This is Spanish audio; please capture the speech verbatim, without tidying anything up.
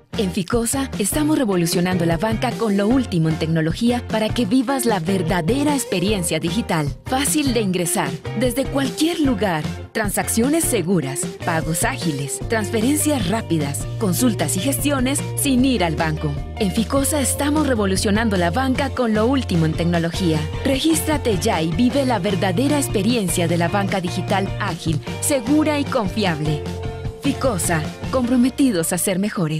En Ficosa estamos revolucionando la banca con lo último en tecnología para que vivas la verdadera experiencia digital. Fácil de ingresar, desde cualquier lugar. Transacciones seguras, pagos ágiles, transferencias rápidas, consultas y gestiones sin ir al banco. En Ficosa estamos revolucionando la banca con lo último en tecnología. Regístrate ya y vive la verdadera experiencia de la banca digital ágil, segura y confiable. Ficosa, comprometidos a ser mejores.